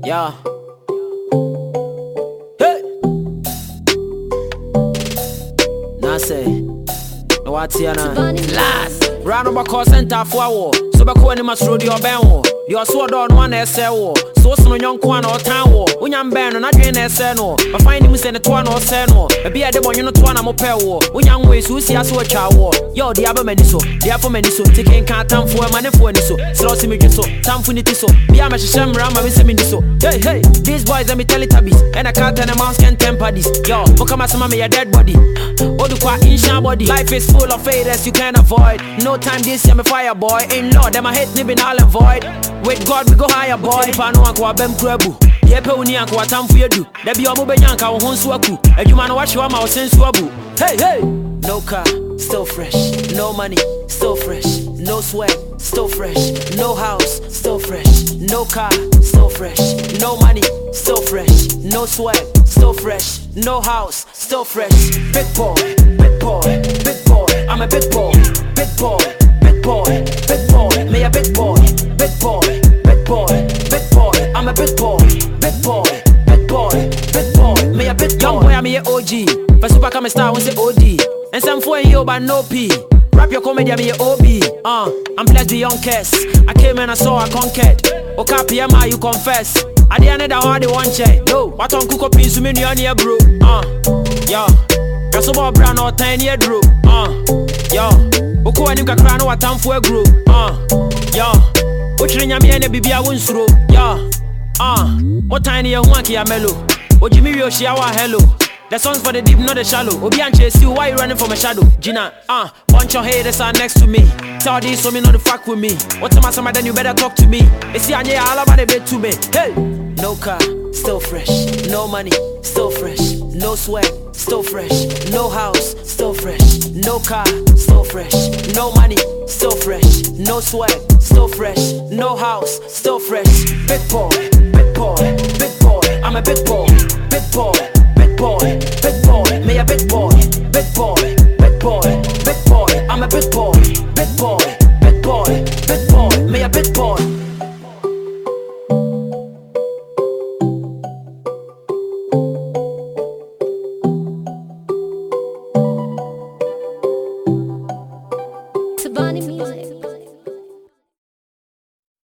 Yeah. Hey. Now say, no what's here now? Last. Round about call center for war. So back when you must road your band war. Your sword on one essay war. So some young quan or town war. When you're banned and I drain essay no. But find him send a twan or say no. Maybe I don't you know twan I'm a pair war. When young ways who see us watch our war. Yo, the other many so. The other many so. Taking can't time for a money for any so. Slow me so. Time for nitty so. Be a mash sham ram and semi so. Hey, hey. These boys let me tell it a bit. And I can't tell a mouse can temper this. Yo, look at my mommy a dead body. Oh, the qua in body. Life is full of failures you can't avoid. No time this year me fire boy. Ain't Lord, them I hate living all avoid. With God we go higher boy. If I know I go bem krebu. Yeah, pe uni anko atam for you do. There be omo benyanka wo honsu aku. And you man watch you am sensu abu. Hey, hey. No car, still fresh. No money, still fresh. No sweat, still fresh. No house, still fresh. No car, still fresh. No money, still fresh. No sweat, still fresh. No house, still fresh. Big boy, big boy, big boy. I'm a big boy, big boy, big boy, big boy. Me a big boy, big boy, big boy, big boy. I'm a big boy, big boy, big boy, big boy. Me a big boy. Young boy, I'm a OG. For super come star, we say OD. And some for you, but no P. Rap your comedy, I'm a OB. I'm blessed beyond curse. I came and I saw I conquered. Okay, PMI, you confess. I didn't know how they want check. No, what on cook up in so many on here, bro. Yeah. That's about brand or 10 year bro. Yeah. Oko and you can cry no what time for a group. Yeah. Which ring me and a baby I won't throw. Yeah. What tiny a wanky a mellow. What Jimmy Yoshiawa hello. The songs for the deep, not the shallow. Obi and chase you, why you running from a shadow? Gina, bunch of haters are next to me. Tell these so me not to fuck with me. What's my summer, then you better talk to me. It's the anya all about the bed to me. Hey! No car, still fresh. No money, still fresh. No sweat, still fresh. No house, still fresh. No car, still fresh. No money, still fresh. No sweat, still fresh. No house, still fresh. Big boy, big boy, big boy. I'm a big boy, big boy.